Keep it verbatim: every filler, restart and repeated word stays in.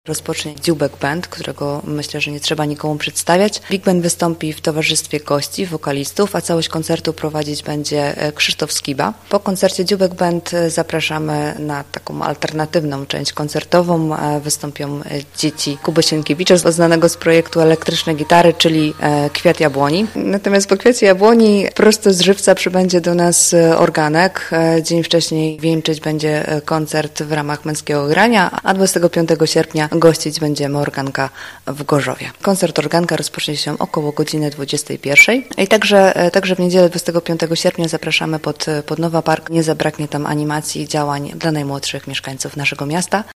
Rozpocznie Dziubek Band, którego myślę, że nie trzeba nikomu przedstawiać. Big Band wystąpi w towarzystwie gości, wokalistów, a całość koncertu prowadzić będzie Krzysztof Skiba. Po koncercie Dziubek Band zapraszamy na taką alternatywną część koncertową. Wystąpią dzieci Kuby Sienkiewicza, znanego z projektu Elektryczne Gitary, czyli Kwiat Jabłoni. Natomiast po Kwiacie Jabłoni prosto z Żywca przybędzie do nas organek. Dzień wcześniej wieńczyć będzie koncert w ramach Męskiego Grania, a dwudziestego piątego sierpnia gościć będziemy organka w Gorzowie. Koncert organka rozpocznie się około godziny dwudziestej pierwszej. I także, także w niedzielę dwudziestego piątego sierpnia zapraszamy pod, pod Nowa Park. Nie zabraknie tam animacji i działań dla najmłodszych mieszkańców naszego miasta.